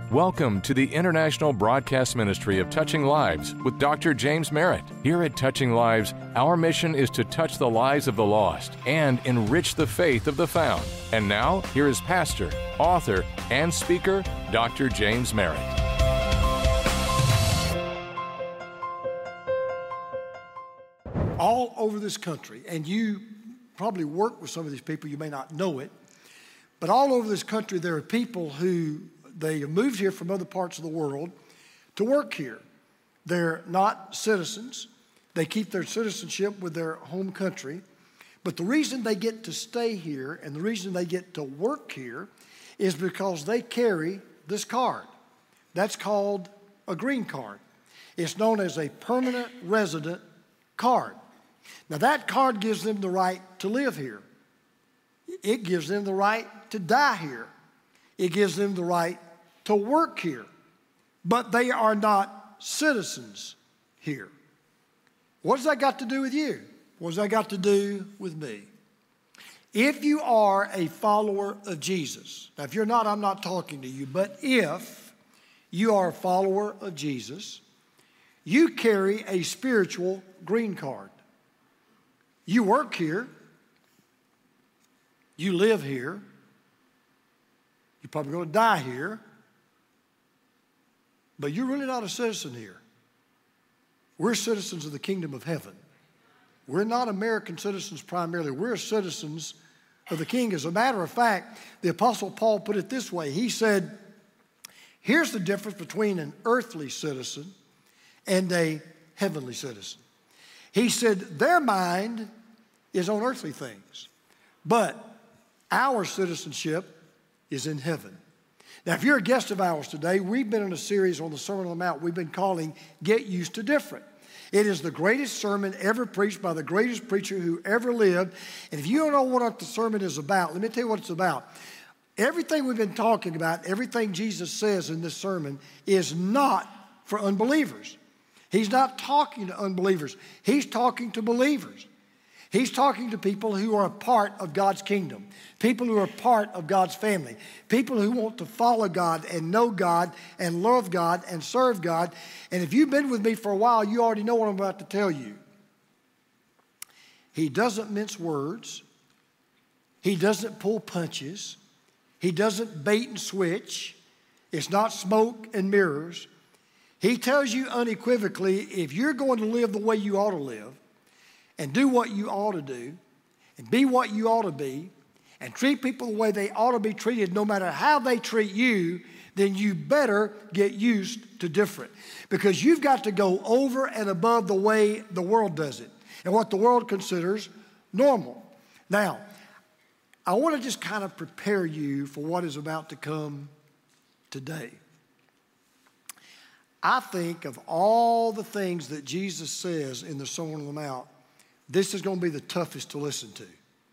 Welcome to the International Broadcast Ministry of Touching Lives with Dr. James Merritt. Here at Touching Lives, our mission is to touch the lives of the lost and enrich the faith of the found. And now, here is pastor, author, and speaker, Dr. James Merritt. All over this country, and you probably work with some of these people, you may not know it, but all over this country there are people who they moved here from other parts of the world to work here. They're not citizens. They keep their citizenship with their home country. But the reason they get to stay here and the reason they get to work here is because they carry this card. That's called a green card. It's known as a permanent resident card. Now that card gives them the right to live here. It gives them the right to die here. It gives them the right to work here, but they are not citizens here. What does that got to do with you? What does that got to do with me? If you are a follower of Jesus, now if you're not, I'm not talking to you, but if you are a follower of Jesus, you carry a spiritual green card. You work here, you live here, you're probably going to die here, but you're really not a citizen here. We're citizens of the kingdom of heaven. We're not American citizens primarily. We're citizens of the King. As a matter of fact, the Apostle Paul put it this way. He said, here's the difference between an earthly citizen and a heavenly citizen. He said, their mind is on earthly things, but our citizenship is in heaven. Now, if you're a guest of ours today, we've been in a series on the Sermon on the Mount we've been calling Get Used to Different. It is the greatest sermon ever preached by the greatest preacher who ever lived. And if you don't know what the sermon is about, let me tell you what it's about. Everything we've been talking about, everything Jesus says in this sermon is not for unbelievers. He's not talking to unbelievers. He's talking to believers. He's talking to people who are a part of God's kingdom, people who are part of God's family, people who want to follow God and know God and love God and serve God. And if you've been with me for a while, you already know what I'm about to tell you. He doesn't mince words. He doesn't pull punches. He doesn't bait and switch. It's not smoke and mirrors. He tells you unequivocally, if you're going to live the way you ought to live, and do what you ought to do, and be what you ought to be, and treat people the way they ought to be treated, no matter how they treat you, then you better get used to different. Because you've got to go over and above the way the world does it, and what the world considers normal. Now, I want to just kind of prepare you for what is about to come today. I think of all the things that Jesus says in the Sermon on the Mount, this is going to be the toughest to listen to.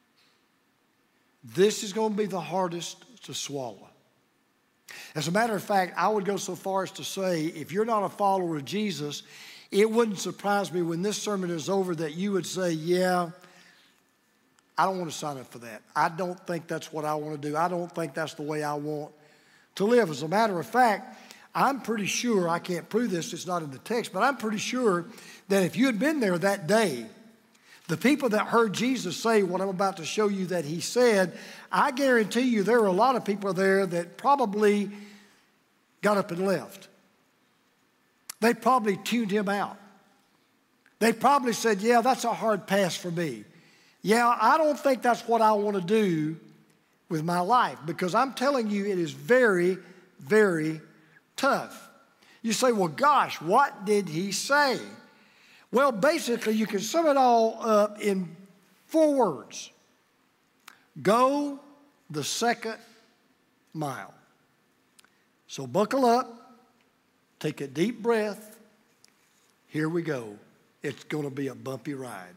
This is going to be the hardest to swallow. As a matter of fact, I would go so far as to say, if you're not a follower of Jesus, it wouldn't surprise me when this sermon is over that you would say, yeah, I don't want to sign up for that. I don't think that's what I want to do. I don't think that's the way I want to live. As a matter of fact, I'm pretty sure, I can't prove this, it's not in the text, but I'm pretty sure that if you had been there that day, the people that heard Jesus say what I'm about to show you that he said, I guarantee you there are a lot of people there that probably got up and left. They probably tuned him out. They probably said, yeah, that's a hard pass for me. Yeah, I don't think that's what I want to do with my life, because I'm telling you it is very, very tough. You say, well, gosh, what did he say? Well, basically, you can sum it all up in 4 words. Go the second mile. So buckle up, take a deep breath. Here we go. It's going to be a bumpy ride.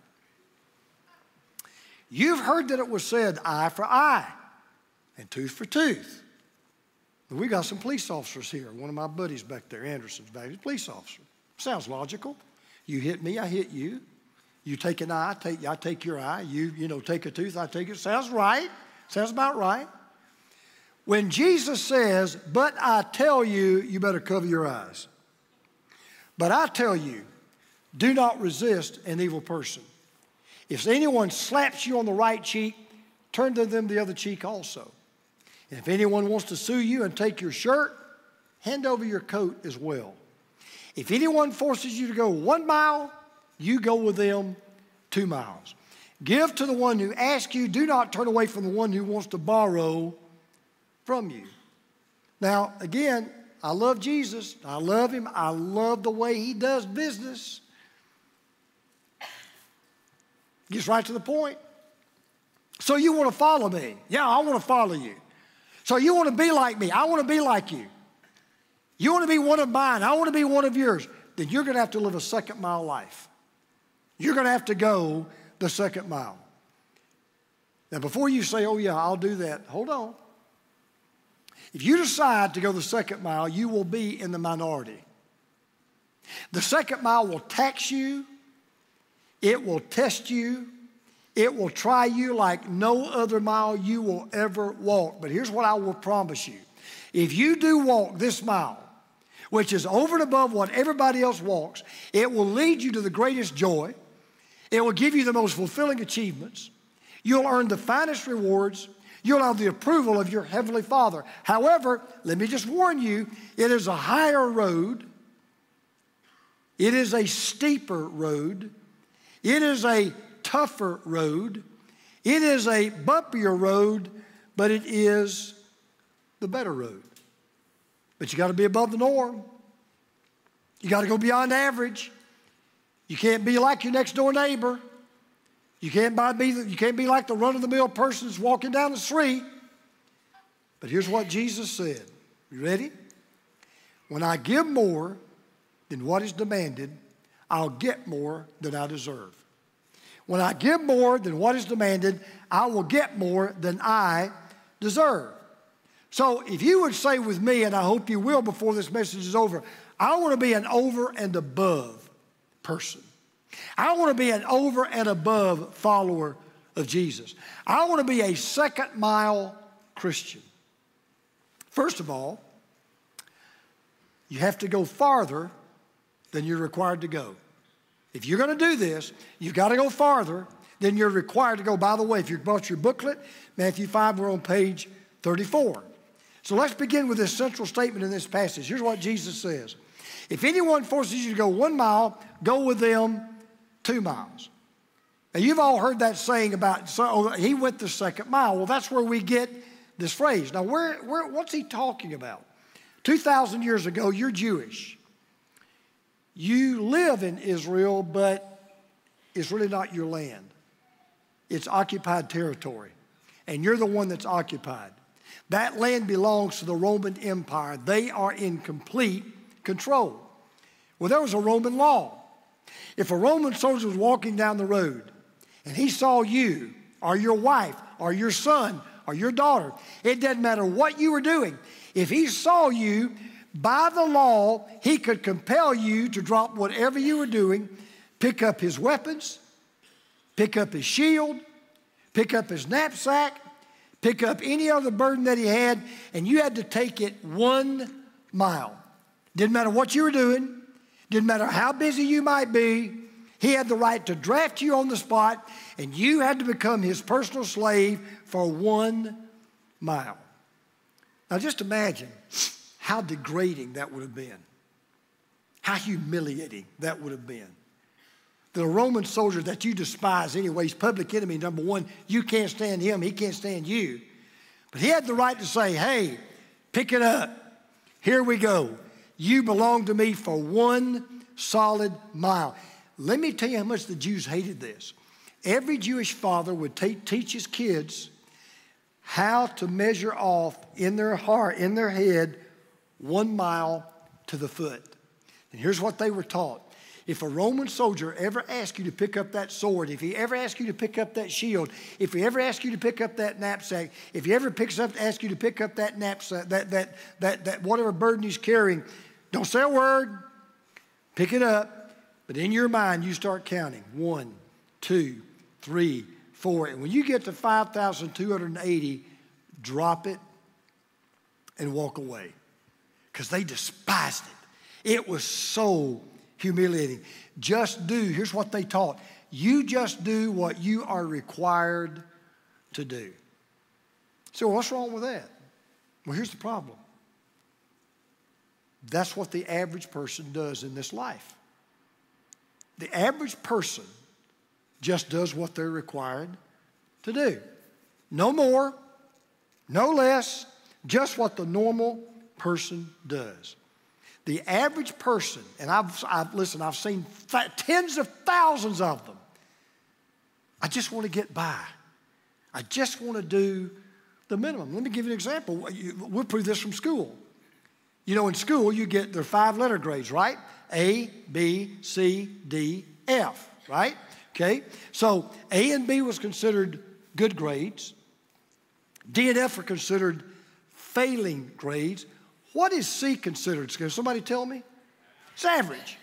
You've heard that it was said, eye for eye and tooth for tooth. But we got some police officers here. One of my buddies back there, Anderson's back, he's a police officer. Sounds logical. You hit me, I hit you. You take an eye, I take your eye. You take a tooth, I take it. Sounds right. Sounds about right. When Jesus says, but I tell you, you better cover your eyes. But I tell you, do not resist an evil person. If anyone slaps you on the right cheek, turn to them the other cheek also. And if anyone wants to sue you and take your shirt, hand over your coat as well. If anyone forces you to go 1 mile, you go with them 2 miles. Give to the one who asks you. Do not turn away from the one who wants to borrow from you. Now, again, I love Jesus. I love him. I love the way he does business. Gets right to the point. So you want to follow me? Yeah, I want to follow you. So you want to be like me? I want to be like you. You want to be one of mine? I want to be one of yours. Then you're going to have to live a second mile life. You're going to have to go the second mile. Now, before you say, oh, yeah, I'll do that, hold on. If you decide to go the second mile, you will be in the minority. The second mile will tax you. It will test you. It will try you like no other mile you will ever walk. But here's what I will promise you. If you do walk this mile, which is over and above what everybody else walks, it will lead you to the greatest joy. It will give you the most fulfilling achievements. You'll earn the finest rewards. You'll have the approval of your Heavenly Father. However, let me just warn you, it is a higher road. It is a steeper road. It is a tougher road. It is a bumpier road, but it is the better road. But you got to be above the norm. You got to go beyond average. You can't be like your next door neighbor. You can't be like the run-of-the-mill person that's walking down the street. But here's what Jesus said. You ready? When I give more than what is demanded, I'll get more than I deserve. When I give more than what is demanded, I will get more than I deserve. So if you would say with me, and I hope you will before this message is over, I want to be an over and above person. I want to be an over and above follower of Jesus. I want to be a second mile Christian. First of all, you have to go farther than you're required to go. If you're going to do this, you've got to go farther than you're required to go. By the way, if you bought your booklet, Matthew 5, we're on page 34. So let's begin with this central statement in this passage. Here's what Jesus says. If anyone forces you to go 1 mile, go with them 2 miles. Now, you've all heard that saying about, so he went the second mile. Well, that's where we get this phrase. Now, what's he talking about? 2,000 years ago, you're Jewish. You live in Israel, but it's really not your land. It's occupied territory, and you're the one that's occupied. That land belongs to the Roman Empire. They are in complete control. Well, there was a Roman law. If a Roman soldier was walking down the road and he saw you or your wife or your son or your daughter, it doesn't matter what you were doing. If he saw you, by the law, he could compel you to drop whatever you were doing, pick up his weapons, pick up his shield, pick up his knapsack, pick up any other burden that he had, and you had to take it 1 mile. Didn't matter what you were doing. Didn't matter how busy you might be. He had the right to draft you on the spot, and you had to become his personal slave for 1 mile. Now just imagine how degrading that would have been. How humiliating that would have been. The Roman soldier that you despise anyway, he's public enemy number one. You can't stand him, he can't stand you. But he had the right to say, hey, pick it up. Here we go. You belong to me for 1 solid mile. Let me tell you how much the Jews hated this. Every Jewish father would teach his kids how to measure off in their heart, in their head, 1 mile to the foot. And here's what they were taught. If a Roman soldier ever asked you to pick up that sword, if he ever asked you to pick up that shield, if he ever asked you to pick up that knapsack, if he ever asked you to pick up that knapsack, that whatever burden he's carrying, don't say a word, pick it up, but in your mind you start counting. 1, 2, 3, 4. And when you get to 5,280, drop it and walk away because they despised it. It was so humiliating. Here's what they taught. You just do what you are required to do. So what's wrong with that? Well, here's the problem. That's what the average person does in this life. The average person just does what they're required to do. No more, no less, just what the normal person does. The average person, and I've seen tens of thousands of them. I just want to get by. I just want to do the minimum. Let me give you an example. We'll prove this from school. You know, in school, there are 5-letter grades, right? A, B, C, D, F, right? Okay, so A and B was considered good grades. D and F are considered failing grades. What is C considered? Can somebody tell me? It's average.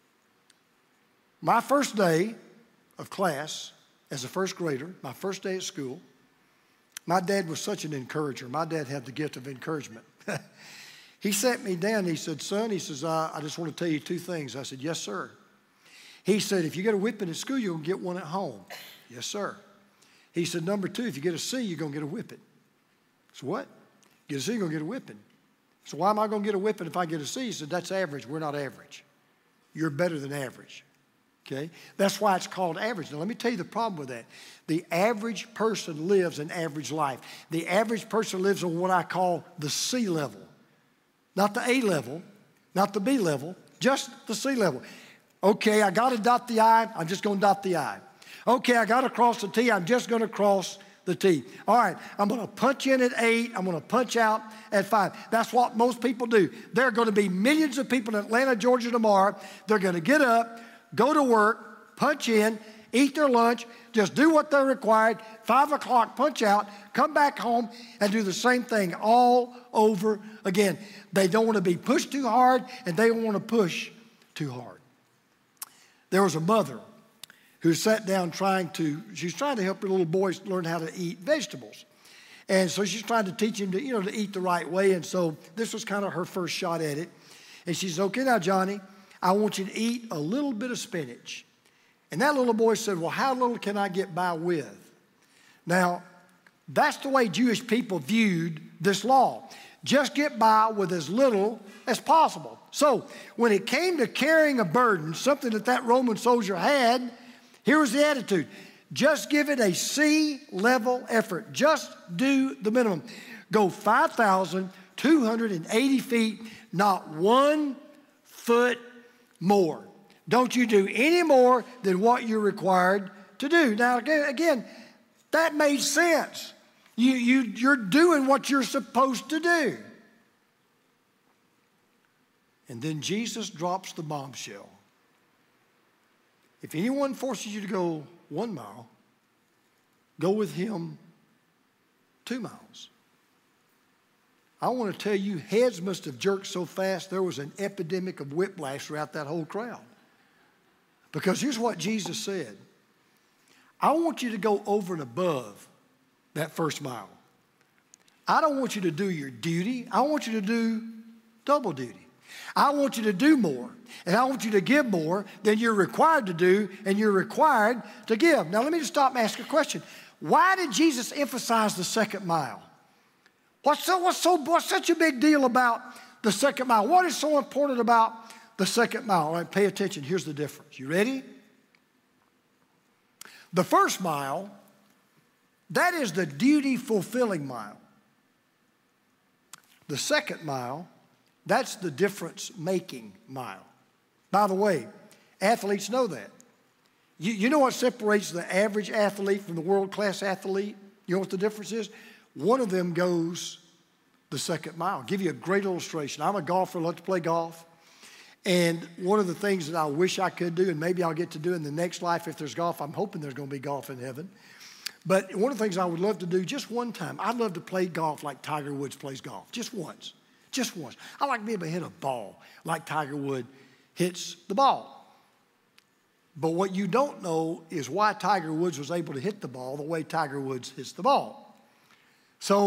My first day of class as a first grader, my first day at school, my dad was such an encourager. My dad had the gift of encouragement. He sat me down and he said, son, I just want to tell you 2 things. I said, yes, sir. He said, if you get a whipping at school, you're going to get one at home. Yes, sir. He said, number 2, if you get a C, you're going to get a whipping. So what? Get a C, you're going to get a whipping. So why am I going to get a whipping if I get a C? He said, that's average. We're not average. You're better than average. Okay? That's why it's called average. Now, let me tell you the problem with that. The average person lives an average life. The average person lives on what I call the C level. Not the A level, not the B level, just the C level. Okay, I got to dot the I, I'm just going to dot the I. Okay, I got to cross the T, I'm just going to cross the T. All right, I'm going to punch in at 8, I'm going to punch out at 5. That's what most people do. There are going to be millions of people in Atlanta, Georgia tomorrow. They're going to get up, go to work, punch in, eat their lunch, just do what they're required, 5 o'clock, punch out, come back home, and do the same thing all over again. They don't want to be pushed too hard, and they don't want to push too hard. There was a mother who sat down she's trying to help her little boys learn how to eat vegetables. And so she's trying to teach him to eat the right way. And so this was kind of her first shot at it. And she said, okay, now, Johnny, I want you to eat a little bit of spinach. And that little boy said, well, how little can I get by with? Now, that's the way Jewish people viewed this law. Just get by with as little as possible. So when it came to carrying a burden, something that Roman soldier had, here was the attitude. Just give it a C-level effort. Just do the minimum. Go 5,280 feet, not 1 foot more. Don't you do any more than what you're required to do. Now, again, that made sense. You're doing what you're supposed to do. And then Jesus drops the bombshell. If anyone forces you to go 1 mile, go with him 2 miles. I want to tell you, heads must have jerked so fast there was an epidemic of whiplash throughout that whole crowd. Because here's what Jesus said. I want you to go over and above that 1st mile. I don't want you to do your duty. I want you to do double duty. I want you to do more, and I want you to give more than you're required to do and you're required to give. Now, let me just stop and ask a question. Why did Jesus emphasize the 2nd mile? What's such a big deal about the 2nd mile? What is so important about the 2nd mile? All right, pay attention. Here's the difference. You ready? The 1st mile, that is the duty-fulfilling mile. The 2nd mile, that's the difference-making mile. By the way, athletes know that. You know what separates the average athlete from the world-class athlete? You know what the difference is? One of them goes the 2nd mile. I'll give you a great illustration. I'm a golfer, I love to play golf. And one of the things that I wish I could do, and maybe I'll get to do in the next life if there's golf, I'm hoping there's going to be golf in heaven. But one of the things I would love to do just one time, I'd love to play golf like Tiger Woods plays golf, just once. Just once. I like to be able to hit a ball like Tiger Woods hits the ball. But what you don't know is why Tiger Woods was able to hit the ball the way Tiger Woods hits the ball. So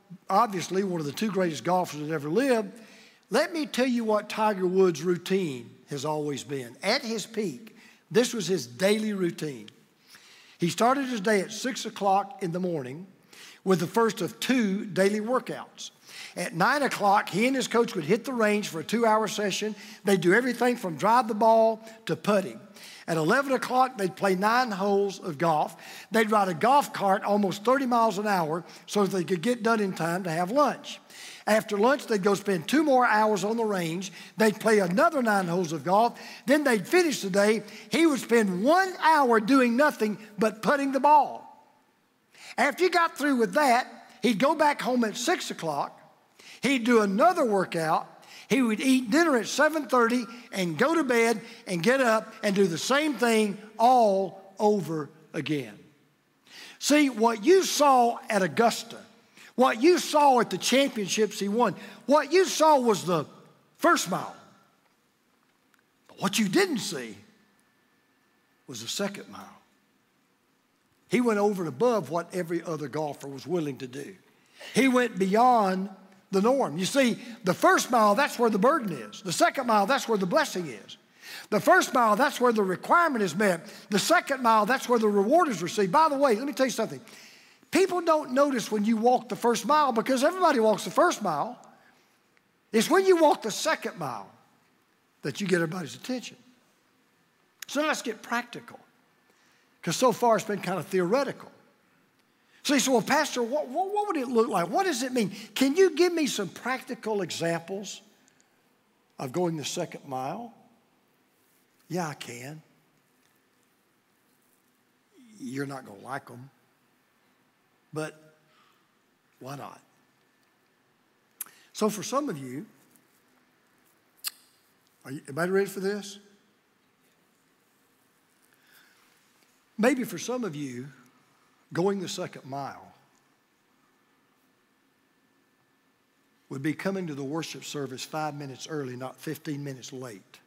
obviously one of the two greatest golfers that ever lived, let me tell you what Tiger Woods' routine has always been. At his peak, this was his daily routine. He started his day at 6 o'clock in the morning with the first of 2 daily workouts. At 9 o'clock, he and his coach would hit the range for a 2-hour session. They'd do everything from drive the ball to putting. At 11 o'clock, they'd play 9 holes of golf. They'd ride a golf cart almost 30 miles an hour so that they could get done in time to have lunch. After lunch, they'd go spend 2 more hours on the range. They'd play another 9 holes of golf. Then they'd finish the day. He would spend 1 hour doing nothing but putting the ball. After he got through with that, he'd go back home at 6 o'clock. He'd do another workout. He would eat dinner at 7:30 and go to bed and get up and do the same thing all over again. See, what you saw at Augusta, what you saw at the championships he won, what you saw was the first mile. But what you didn't see was the second mile. He went over and above what every other golfer was willing to do. He went beyond the norm. You see, the first mile, that's where the burden is. The second mile, that's where the blessing is. The first mile, that's where the requirement is met. The second mile, that's where the reward is received. By the way, let me tell you something. People don't notice when you walk the first mile because everybody walks the first mile. It's when you walk the second mile that you get everybody's attention. So let's get practical, because so far it's been kind of theoretical. So you say, well, Pastor, what would it look like? What does it mean? Can you give me some practical examples of going the second mile? Yeah, I can. You're not going to like them, but why not? So for some of you, everybody ready for this? Maybe for some of you, going the second mile would be coming to the worship service 5 minutes early, not 15 minutes late.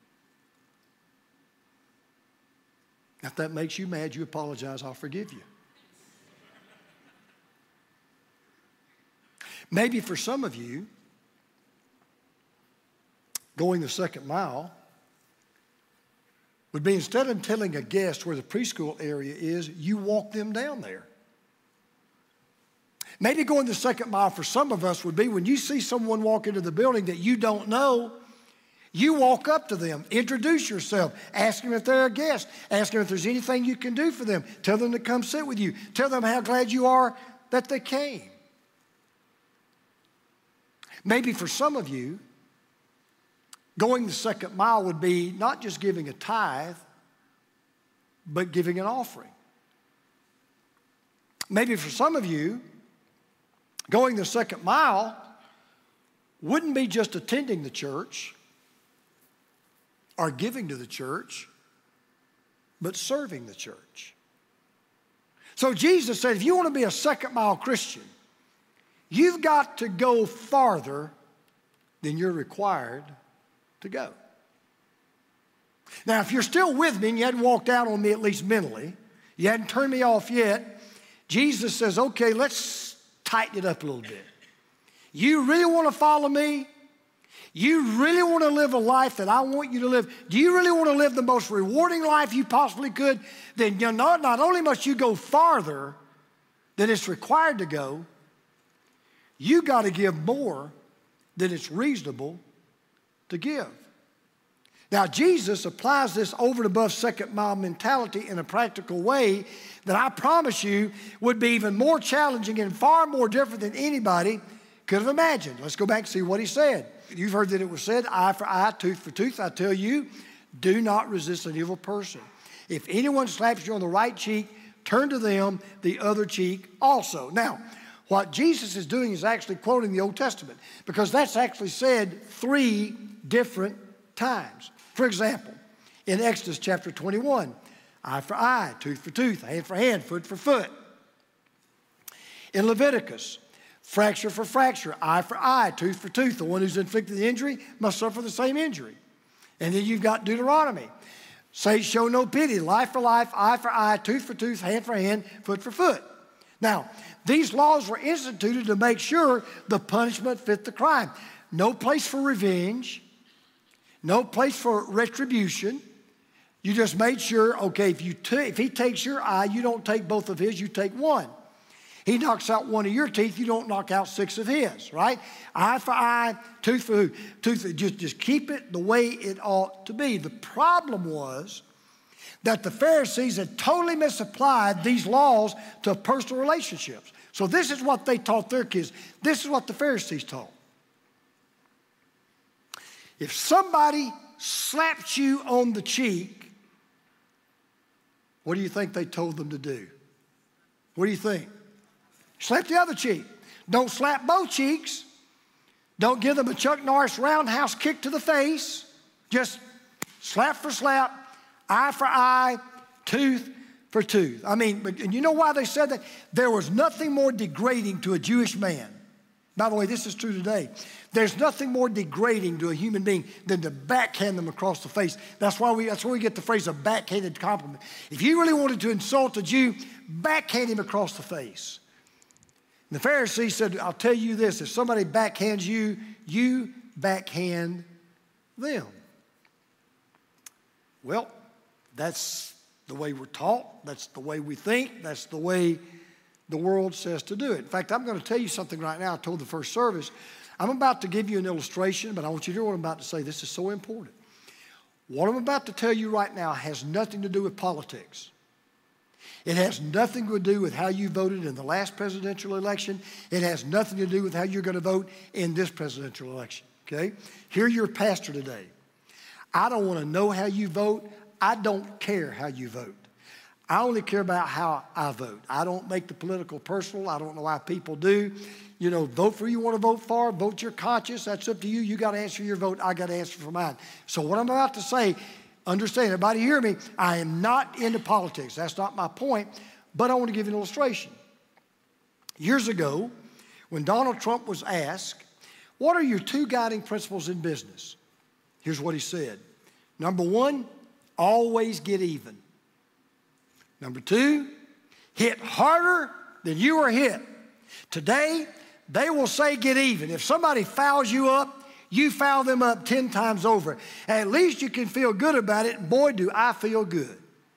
If that makes you mad, you apologize, I'll forgive you. Maybe for some of you, going the second mile would be, instead of telling a guest where the preschool area is, you walk them down there. Maybe going the second mile for some of us would be when you see someone walk into the building that you don't know, you walk up to them, introduce yourself, ask them if they're a guest, ask them if there's anything you can do for them, tell them to come sit with you, tell them how glad you are that they came. Maybe for some of you, going the second mile would be not just giving a tithe, but giving an offering. Maybe for some of you, going the second mile wouldn't be just attending the church or giving to the church, but serving the church. So Jesus said, if you want to be a second mile Christian, you've got to go farther than you're required to go. Now, if you're still with me and you hadn't walked out on me, at least mentally, you hadn't turned me off yet, Jesus says, okay, let's tighten it up a little bit. You really want to follow me? You really want to live a life that I want you to live? Do you really want to live the most rewarding life you possibly could? Then not only must you go farther than it's required to go, you got to give more than it's reasonable to give. Now, Jesus applies this over and above second mile mentality in a practical way that I promise you would be even more challenging and far more different than anybody could have imagined. Let's go back and see what he said. You've heard that it was said, eye for eye, tooth for tooth. I tell you, do not resist an evil person. If anyone slaps you on the right cheek, turn to them the other cheek also. Now, what Jesus is doing is actually quoting the Old Testament, because that's actually said 3 different times. For example, in Exodus chapter 21, eye for eye, tooth for tooth, hand for hand, foot for foot. In Leviticus, fracture for fracture, eye for eye, tooth for tooth. The one who's inflicted the injury must suffer the same injury. And then you've got Deuteronomy. Say, show no pity, life for life, eye for eye, tooth for tooth, hand for hand, foot for foot. Now, these laws were instituted to make sure the punishment fit the crime. No place for revenge, no place for retribution. You just made sure, okay, if he takes your eye, you don't take both of his, you take one. He knocks out one of your teeth, you don't knock out 6 of his, right? Eye for eye, tooth for tooth. Just keep it the way it ought to be. The problem was that the Pharisees had totally misapplied these laws to personal relationships. So this is what they taught their kids. This is what the Pharisees taught. If somebody slaps you on the cheek, what do you think they told them to do? What do you think? Slap the other cheek. Don't slap both cheeks. Don't give them a Chuck Norris roundhouse kick to the face. Just slap for slap, eye for eye, tooth for tooth. I mean, and you know why they said that? There was nothing more degrading to a Jewish man. By the way, this is true today. There's nothing more degrading to a human being than to backhand them across the face. That's where we get the phrase a backhanded compliment. If you really wanted to insult a Jew, backhand him across the face. And the Pharisees said, I'll tell you this, if somebody backhands you, you backhand them. Well, that's the way we're taught. That's the way we think. That's the way the world says to do it. In fact, I'm going to tell you something right now. I told the first service. I'm about to give you an illustration, but I want you to hear what I'm about to say. This is so important. What I'm about to tell you right now has nothing to do with politics. It has nothing to do with how you voted in the last presidential election. It has nothing to do with how you're going to vote in this presidential election, okay? Hear your pastor today. I don't want to know how you vote. I don't care how you vote. I only care about how I vote. I don't make the political personal. I don't know why people do. You know, vote for who you want to vote for. Vote your conscience. That's up to you. You got to answer your vote. I got to answer for mine. So what I'm about to say, understand, everybody hear me, I am not into politics. That's not my point, but I want to give you an illustration. Years ago, when Donald Trump was asked, what are your 2 guiding principles in business? Here's what he said. Number 1, always get even. Number 2, hit harder than you were hit. Today, they will say get even. If somebody fouls you up, you foul them up 10 times over. At least you can feel good about it. And boy, do I feel good.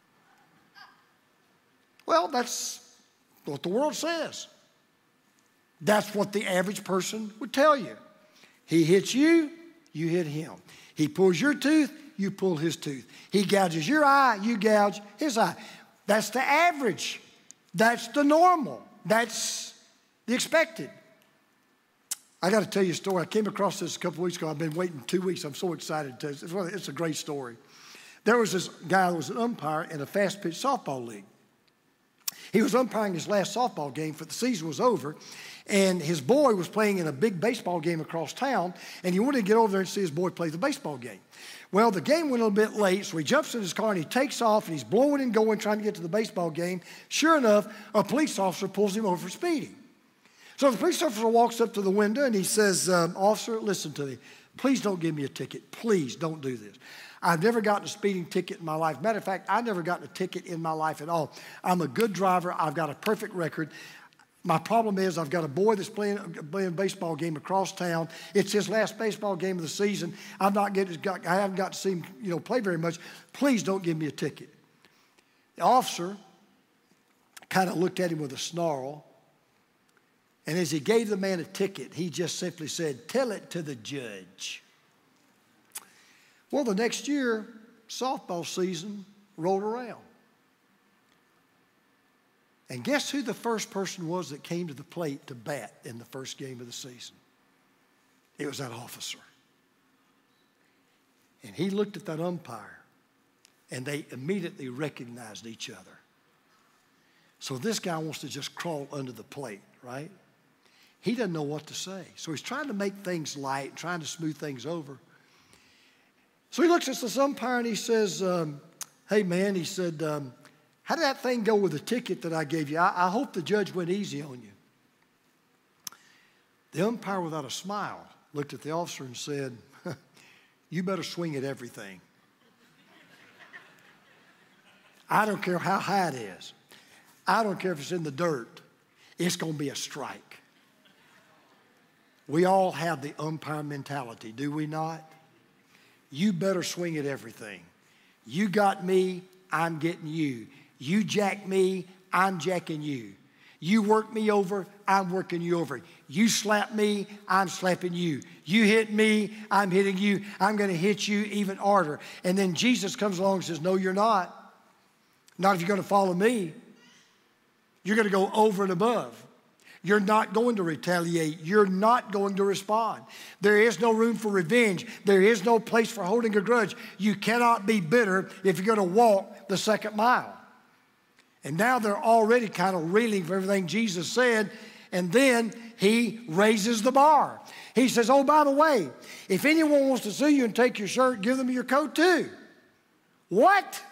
Well, that's what the world says. That's what the average person would tell you. He hits you, you hit him. He pulls your tooth, you pull his tooth. He gouges your eye, you gouge his eye. That's the average. That's the normal. That's the expected. I got to tell you a story. I came across this a couple of weeks ago. I've been waiting 2 weeks. I'm so excited to tell you. It's a great story. There was this guy who was an umpire in a fast-pitch softball league. He was umpiring his last softball game for the season was over, and his boy was playing in a big baseball game across town, and he wanted to get over there and see his boy play the baseball game. Well, the game went a little bit late, so he jumps in his car and he takes off, and he's blowing and going, trying to get to the baseball game. Sure enough, a police officer pulls him over for speeding. So the police officer walks up to the window and he says, officer, listen to me. Please don't give me a ticket. Please don't do this. I've never gotten a speeding ticket in my life. Matter of fact, I've never gotten a ticket in my life at all. I'm a good driver. I've got a perfect record. My problem is I've got a boy that's playing a baseball game across town. It's his last baseball game of the season. I haven't got to see him, play very much. Please don't give me a ticket. The officer kind of looked at him with a snarl. And as he gave the man a ticket, he just simply said, tell it to the judge. Well, the next year, softball season rolled around. And guess who the first person was that came to the plate to bat in the first game of the season? It was that officer. And he looked at that umpire, and they immediately recognized each other. So this guy wants to just crawl under the plate, right? He doesn't know what to say. So he's trying to make things light, trying to smooth things over. So he looks at this umpire and he says, hey, man, he said, how did that thing go with the ticket that I gave you? I hope the judge went easy on you. The umpire, without a smile, looked at the officer and said, you better swing at everything. I don't care how high it is. I don't care if it's in the dirt. it's going to be a strike. We all have the umpire mentality, do we not? You better swing at everything. You got me, I'm getting you. You jack me, I'm jacking you. You work me over, I'm working you over. You slap me, I'm slapping you. You hit me, I'm hitting you. I'm going to hit you even harder. And then Jesus comes along and says, no, you're not. Not if you're going to follow me. You're going to go over and above. You're not going to retaliate. You're not going to respond. There is no room for revenge. There is no place for holding a grudge. You cannot be bitter if you're going to walk the second mile. And now they're already kind of reeling for everything Jesus said. And then he raises the bar. He says, oh, by the way, if anyone wants to sue you and take your shirt, give them your coat too. What?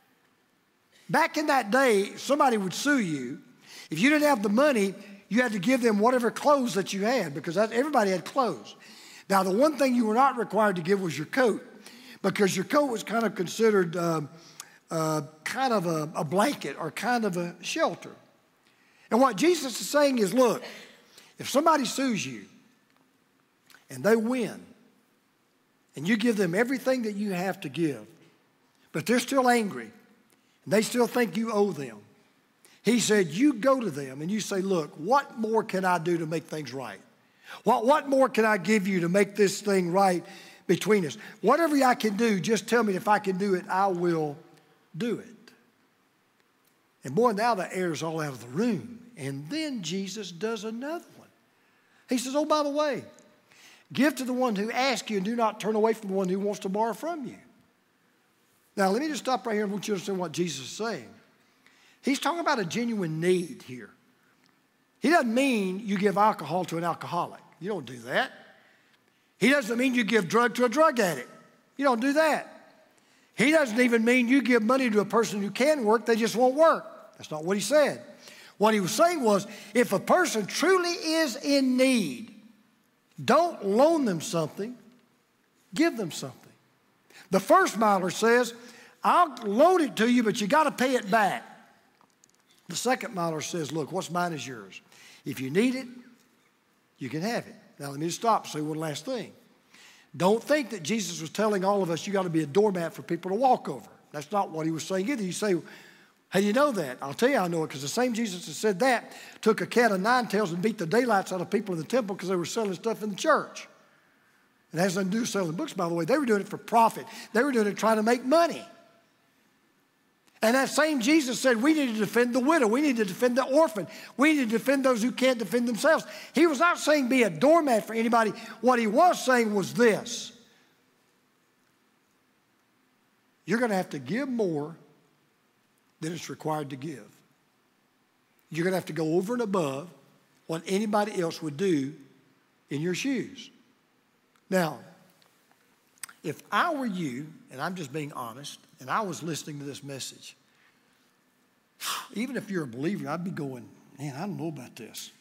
Back in that day, somebody would sue you. If you didn't have the money, you had to give them whatever clothes that you had, because everybody had clothes. Now, the one thing you were not required to give was your coat, because your coat was kind of considered kind of a blanket or kind of a shelter. And what Jesus is saying is, look, if somebody sues you and they win, and you give them everything that you have to give, but they're still angry, and they still think you owe them, he said, you go to them and you say, look, what more can I do to make things right? What more can I give you to make this thing right between us? Whatever I can do, just tell me. If I can do it, I will do it. And boy, now the air's all out of the room. And then Jesus does another one. He says, oh, by the way, give to the one who asks you and do not turn away from the one who wants to borrow from you. Now, let me just stop right here and want you to understand what Jesus is saying. He's talking about a genuine need here. He doesn't mean you give alcohol to an alcoholic. You don't do that. He doesn't mean you give drug to a drug addict. You don't do that. He doesn't even mean you give money to a person who can work, they just won't work. That's not what he said. What he was saying was, if a person truly is in need, don't loan them something, give them something. The first miler says, I'll loan it to you, but you got to pay it back. The second miler says, look, what's mine is yours. If you need it, you can have it. Now, let me stop and say one last thing. Don't think that Jesus was telling all of us you got to be a doormat for people to walk over. That's not what he was saying either. You say, how do you know that? I'll tell you I know it, because the same Jesus that said that took a cat of nine tails and beat the daylights out of people in the temple because they were selling stuff in the church. It has nothing to do with selling books, by the way. They were doing it for profit. They were doing it trying to make money. And that same Jesus said we need to defend the widow. We need to defend the orphan. We need to defend those who can't defend themselves. He was not saying be a doormat for anybody. What he was saying was this. You're going to have to give more than it's required to give. You're going to have to go over and above what anybody else would do in your shoes. Now, if I were you, and I'm just being honest, and I was listening to this message, even if you're a believer, I'd be going, man, I don't know about this.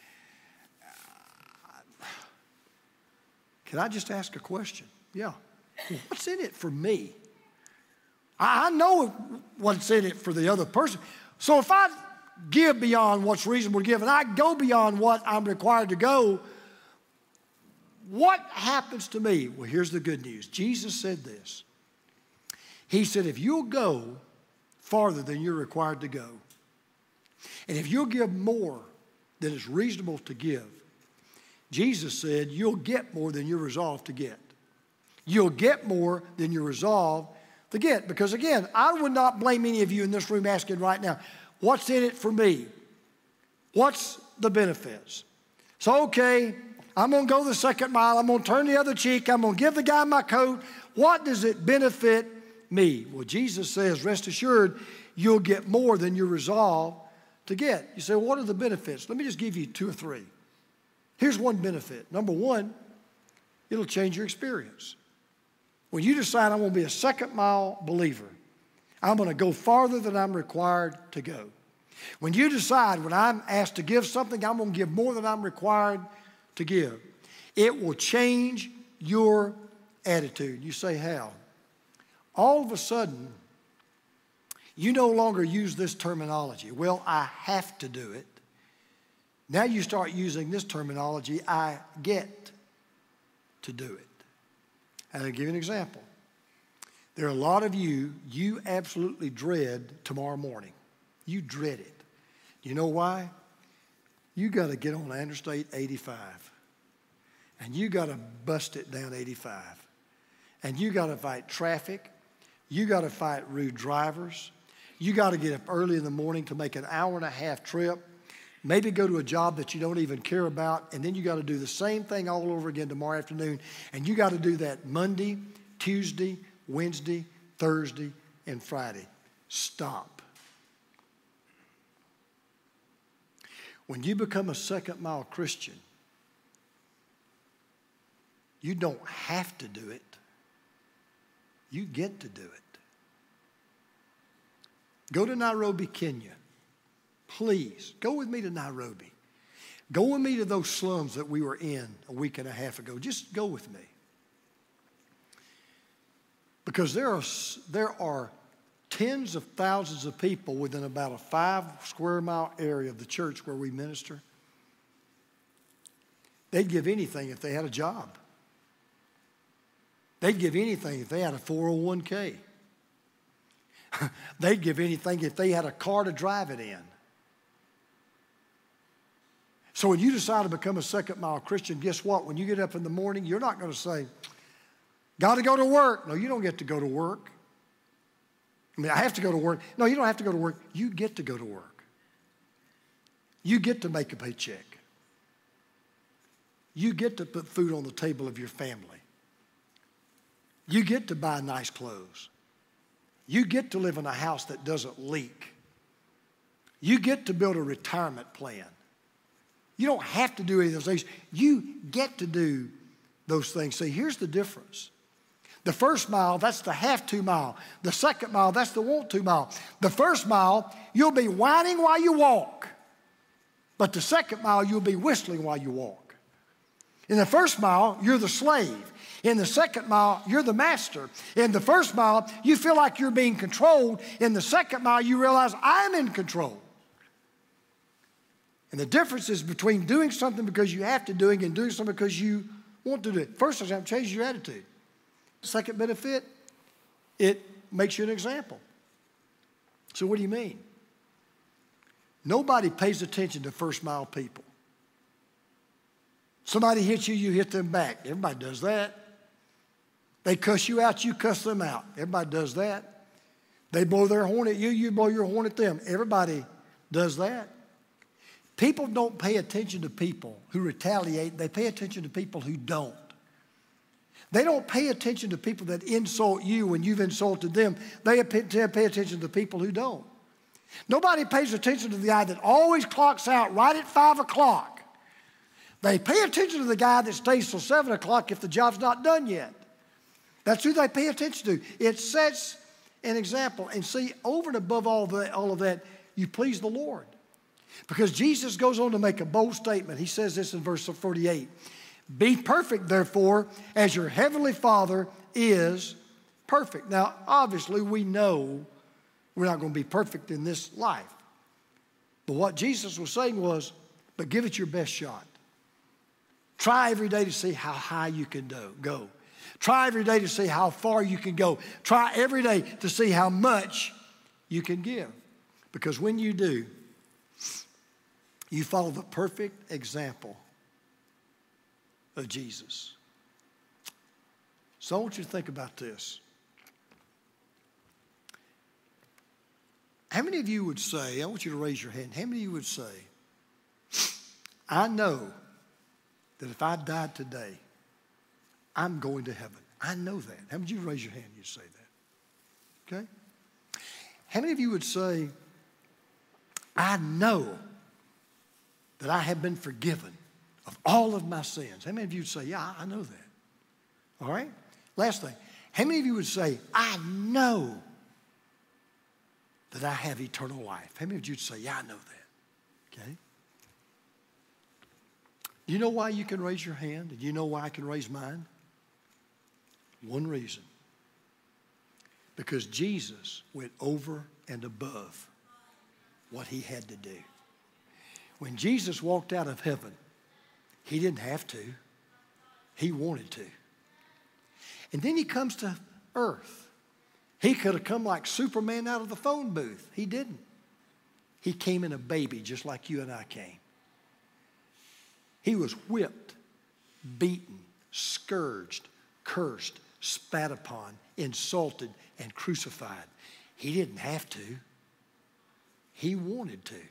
Can I just ask a question? Yeah. What's in it for me? I know what's in it for the other person. So if I give beyond what's reasonable to give, and I go beyond what I'm required to go, what happens to me? Well, here's the good news. Jesus said this. He said, if you'll go farther than you're required to go, and if you'll give more than is reasonable to give, Jesus said, you'll get more than you're resolved to get. You'll get more than you're resolved to get. Because again, I would not blame any of you in this room asking right now, what's in it for me? What's the benefits? So, okay, I'm going to go the second mile. I'm going to turn the other cheek. I'm going to give the guy my coat. What does it benefit me? Well, Jesus says, rest assured, you'll get more than you're resolved to get. You say, well, what are the benefits? Let me just give you two or three. Here's one benefit. Number one, it'll change your experience. When you decide I'm going to be a second mile believer, I'm going to go farther than I'm required to go. When you decide when I'm asked to give something, I'm going to give more than I'm required to give, it will change your attitude. You say, how? All of a sudden, you no longer use this terminology. Well, I have to do it. Now you start using this terminology, I get to do it. And I'll give you an example. There are a lot of you absolutely dread tomorrow morning. You dread it. You know why? You got to get on Interstate 85. And you got to bust it down 85. And you got to fight traffic. You got to fight rude drivers. You got to get up early in the morning to make an hour-and-a-half trip. Maybe go to a job that you don't even care about. And then you got to do the same thing all over again tomorrow afternoon. And you got to do that Monday, Tuesday, Wednesday, Thursday, and Friday. Stop. When you become a second-mile Christian, you don't have to do it. You get to do it. Go to Nairobi, Kenya. Please, go with me to Nairobi. Go with me to those slums that we were in a week and a half ago. Just go with me. Because there are tens of thousands of people within about a 5 square mile area of the church where we minister. They'd give anything if they had a job. They'd give anything if they had a 401k. They'd give anything if they had a car to drive it in. So when you decide to become a second-mile Christian, guess what? When you get up in the morning, you're not going to say, got to go to work. No, you don't get to go to work. I mean, I have to go to work. No, you don't have to go to work. You get to go to work. You get to make a paycheck. You get to put food on the table of your family. You get to buy nice clothes. You get to live in a house that doesn't leak. You get to build a retirement plan. You don't have to do any of those things. You get to do those things. See, here's the difference. The first mile, that's the have to mile. The second mile, that's the want to mile. The first mile, you'll be whining while you walk. But the second mile, you'll be whistling while you walk. In the first mile, you're the slave. In the second mile, you're the master. In the first mile, you feel like you're being controlled. In the second mile, you realize I'm in control. And the difference is between doing something because you have to do it and doing something because you want to do it. First example, change your attitude. Second benefit, it makes you an example. So what do you mean? Nobody pays attention to first mile people. Somebody hits you, you hit them back. Everybody does that. They cuss you out, you cuss them out. Everybody does that. They blow their horn at you, you blow your horn at them. Everybody does that. People don't pay attention to people who retaliate. They pay attention to people who don't. They don't pay attention to people that insult you when you've insulted them. They pay attention to people who don't. Nobody pays attention to the guy that always clocks out right at 5 o'clock. They pay attention to the guy that stays till 7 o'clock if the job's not done yet. That's who they pay attention to. It sets an example. And see, over and above all of that, you please the Lord. Because Jesus goes on to make a bold statement. He says this in verse 48. Be perfect, therefore, as your heavenly Father is perfect. Now, obviously, we know we're not going to be perfect in this life. But what Jesus was saying was, but give it your best shot. Try every day to see how high you can go. Try every day to see how far you can go. Try every day to see how much you can give. Because when you do, you follow the perfect example of Jesus. So I want you to think about this. How many of you would say, I want you to raise your hand, how many of you would say, I know that if I died today, I'm going to heaven. I know that. How many of you raise your hand and you say that? Okay? How many of you would say, I know that I have been forgiven of all of my sins? How many of you would say, yeah, I know that? All right? Last thing. How many of you would say, I know that I have eternal life? How many of you would say, yeah, I know that? Okay? Do you know why you can raise your hand? Do you know why I can raise mine? One reason. Because Jesus went over and above what he had to do. When Jesus walked out of heaven, he didn't have to. He wanted to. And then he comes to earth. He could have come like Superman out of the phone booth. He didn't. He came in a baby just like you and I came. He was whipped, beaten, scourged, cursed, spat upon, insulted, and crucified. He didn't have to. He wanted to.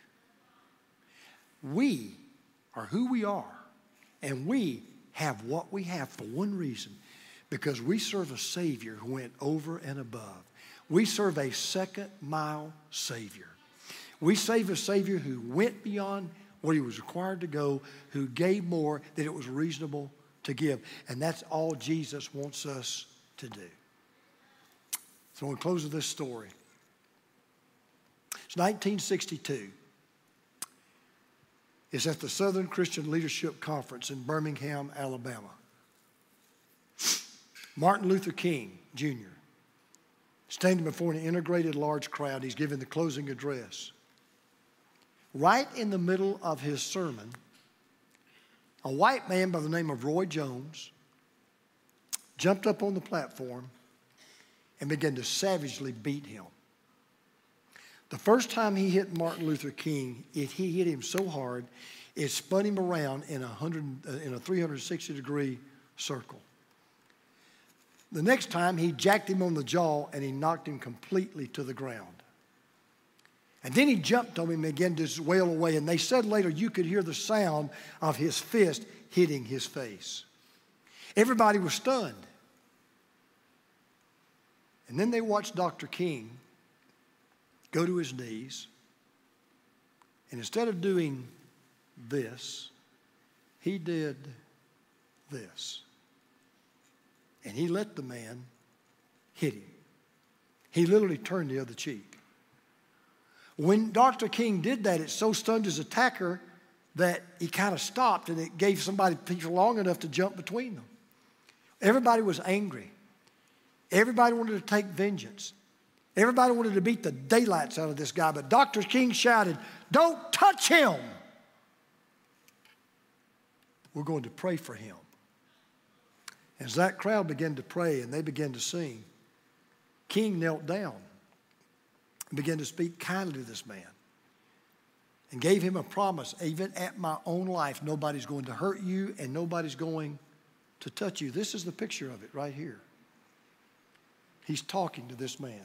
We are who we are, and we have what we have for one reason, because we serve a Savior who went over and above. We serve a second-mile Savior. We serve a Savior who went beyond what he was required to go, who gave more than it was reasonable to give. And that's all Jesus wants us to do. So we'll close with this story. It's 1962. It's at the Southern Christian Leadership Conference in Birmingham, Alabama. Martin Luther King, Jr., standing before an integrated large crowd. He's giving the closing address. Right in the middle of his sermon, a white man by the name of Roy Jones jumped up on the platform and began to savagely beat him. The first time he hit Martin Luther King, he hit him so hard, it spun him around in a 360-degree circle. The next time, he jacked him on the jaw and he knocked him completely to the ground. And then he jumped on him and began to wail away. And they said later you could hear the sound of his fist hitting his face. Everybody was stunned. And then they watched Dr. King go to his knees. And instead of doing this, he did this. And he let the man hit him. He literally turned the other cheek. When Dr. King did that, it so stunned his attacker that he kind of stopped, and it gave somebody long enough to jump between them. Everybody was angry. Everybody wanted to take vengeance. Everybody wanted to beat the daylights out of this guy, but Dr. King shouted, "Don't touch him! We're going to pray for him." As that crowd began to pray and they began to sing, King knelt down and began to speak kindly to this man and gave him a promise: even at my own life, nobody's going to hurt you and nobody's going to touch you. This is the picture of it right here. He's talking to this man.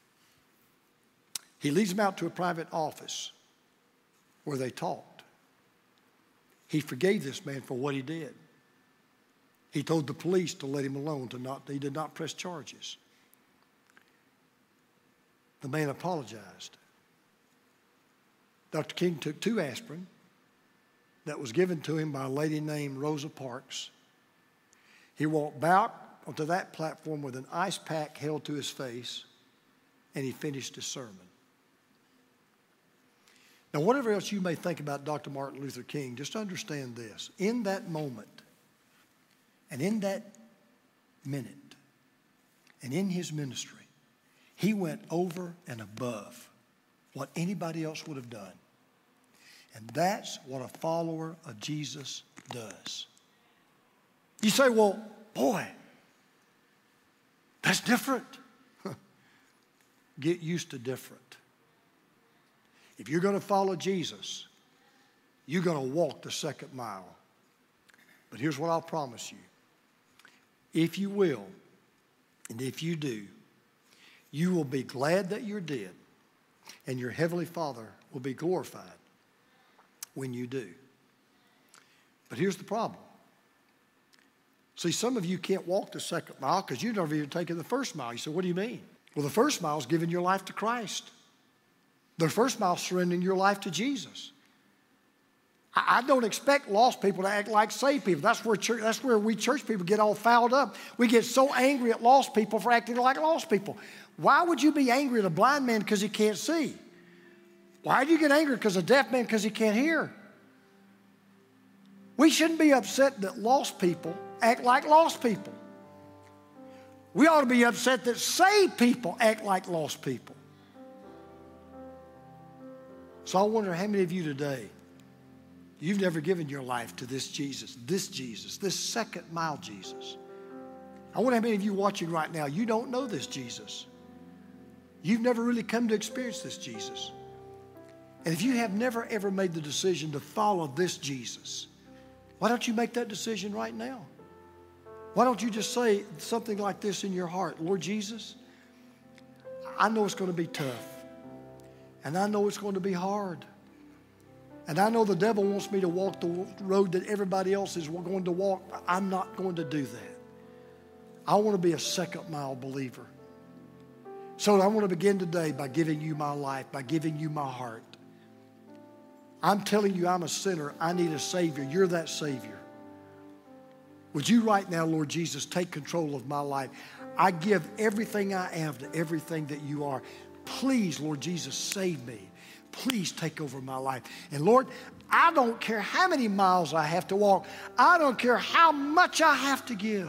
He leads him out to a private office where they talked. He forgave this man for what he did. He told the police to let him alone, he did not press charges. The man apologized. Dr. King took 2 aspirin that was given to him by a lady named Rosa Parks. He walked back onto that platform with an ice pack held to his face, and he finished his sermon. Now, whatever else you may think about Dr. Martin Luther King, just understand this. In that moment, and in that minute, and in his ministry, he went over and above what anybody else would have done. And that's what a follower of Jesus does. You say, well, boy, that's different. Get used to different. If you're going to follow Jesus, you're going to walk the second mile. But here's what I'll promise you. If you will, and if you do, you will be glad that you're dead, and your Heavenly Father will be glorified when you do. But here's the problem. See, some of you can't walk the second mile because you've never even taken the first mile. You say, what do you mean? Well, the first mile is giving your life to Christ. The first mile is surrendering your life to Jesus. I don't expect lost people to act like saved people. That's where we church people get all fouled up. We get so angry at lost people for acting like lost people. Why would you be angry at a blind man because he can't see? Why do you get angry because a deaf man because he can't hear? We shouldn't be upset that lost people act like lost people. We ought to be upset that saved people act like lost people. So I wonder how many of you today You've never given your life to this second mile Jesus. I wonder how many of you watching right now, you don't know this Jesus. You've never really come to experience this Jesus. And if you have never ever made the decision to follow this Jesus, why don't you make that decision right now? Why don't you just say something like this in your heart? Lord Jesus, I know it's going to be tough. And I know it's going to be hard. And I know the devil wants me to walk the road that everybody else is going to walk. But I'm not going to do that. I want to be a second mile believer. So I want to begin today by giving you my life, by giving you my heart. I'm telling you I'm a sinner. I need a Savior. You're that Savior. Would you right now, Lord Jesus, take control of my life? I give everything I am to everything that you are. Please, Lord Jesus, save me. Please take over my life. And Lord, I don't care how many miles I have to walk. I don't care how much I have to give.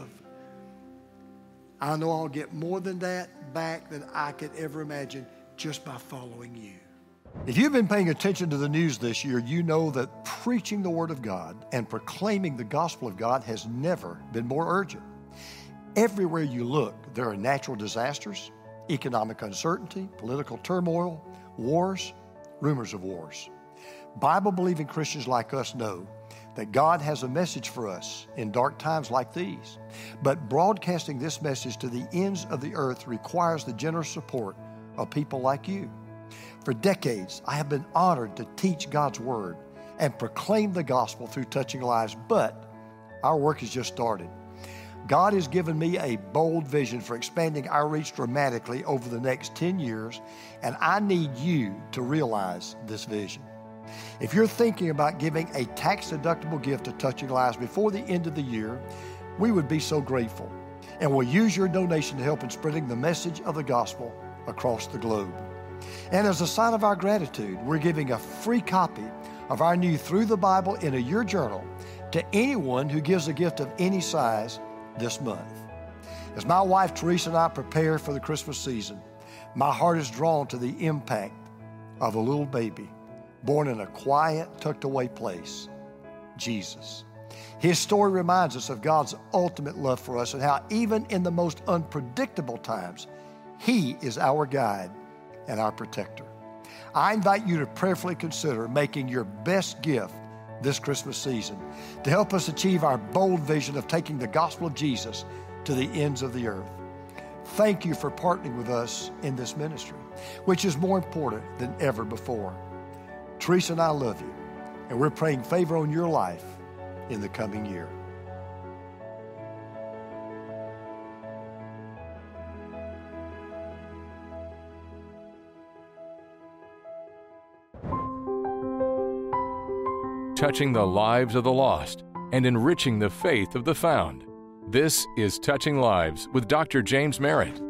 I know I'll get more than that back than I could ever imagine just by following you. If you've been paying attention to the news this year, you know that preaching the Word of God and proclaiming the gospel of God has never been more urgent. Everywhere you look, there are natural disasters, economic uncertainty, political turmoil, wars, rumors of wars. Bible-believing Christians like us know that God has a message for us in dark times like these. But broadcasting this message to the ends of the earth requires the generous support of people like you. For decades, I have been honored to teach God's Word and proclaim the gospel through touching lives, but our work has just started. God has given me a bold vision for expanding our reach dramatically over the next 10 years, and I need you to realize this vision. If you're thinking about giving a tax-deductible gift to Touching Lives before the end of the year, we would be so grateful, and we'll use your donation to help in spreading the message of the gospel across the globe. And as a sign of our gratitude, we're giving a free copy of our new Through the Bible in a Year journal to anyone who gives a gift of any size this month. As my wife Teresa and I prepare for the Christmas season, my heart is drawn to the impact of a little baby born in a quiet, tucked-away place, Jesus. His story reminds us of God's ultimate love for us and how even in the most unpredictable times, He is our guide and our protector. I invite you to prayerfully consider making your best gift this Christmas season to help us achieve our bold vision of taking the gospel of Jesus to the ends of the earth. Thank you for partnering with us in this ministry, which is more important than ever before. Teresa and I love you, and we're praying favor on your life in the coming year. Touching the lives of the lost and enriching the faith of the found. This is Touching Lives with Dr. James Merritt.